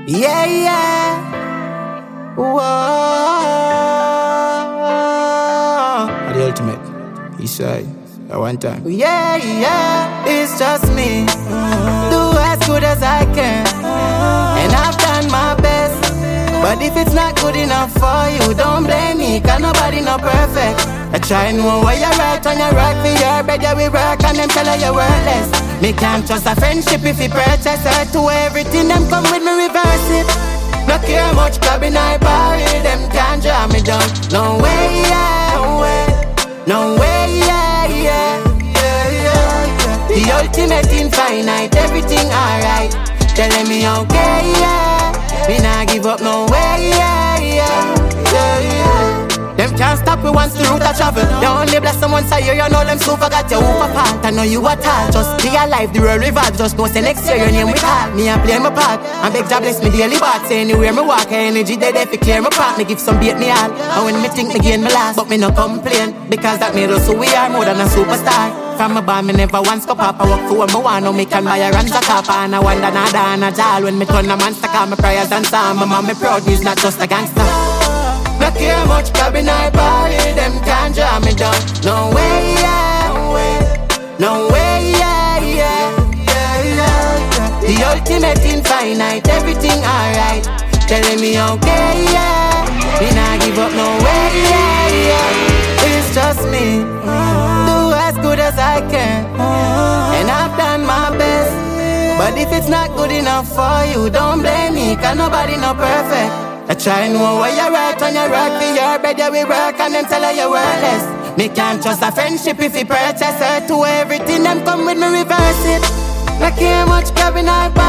Yeah, yeah. Whoa. The ultimate. He said, at one time. Yeah, yeah. It's just me. Do as good as I can. And I've done my best. But if it's not good enough for you, don't blame me, cause nobody no perfect. I try know where you're right on your right for your bed, yeah, we work and them tell her you're worthless. Me can't trust a friendship if you purchase her to everything, them come with me reverse it. No care much clubbing I party, them can't draw me down. No way, yeah, no way. No way, yeah, yeah, yeah, yeah, yeah. The ultimate infinite, everything alright. Telling me okay, yeah. Me nah give up no way, yeah, yeah, yeah, yeah. Them can't stop me once the route I travel. You only bless someone say you know them so forgot your whoop apart. I know you at all, just be alive, the world revolve. Just know say next year your name we call. Me I play my part, and beg God bless me daily part. Say anywhere me walk, energy dead if you clear my path. Me give some bait me all, and when me think me gain me last. But me no complain, because that made us who we are, more than a superstar. From my bar, me never once go pop. I work for what me want, now me can buy a ranch a copper. And I wonder nada and a jal. When me turn a monster, call my prayers and psalm. My mom me proud, he's not just a gangster. No care much clubbing I party, them can't draw me down. No way, yeah, no way. No way, yeah, yeah, yeah, yeah, yeah. The ultimate infinite, everything alright. Telling me okay, yeah. Me nah give up no way, yeah, yeah. It's just me. Do as good as I can. And I've done my best. But if it's not good enough for you, don't blame me, cause nobody no perfect. I try know where you're right on your right for your bed, yeah, we work and them tell her you're worthless. Me can't trust a friendship if you purchase her to everything, them come with me reverse it. No care much clubbing I buy.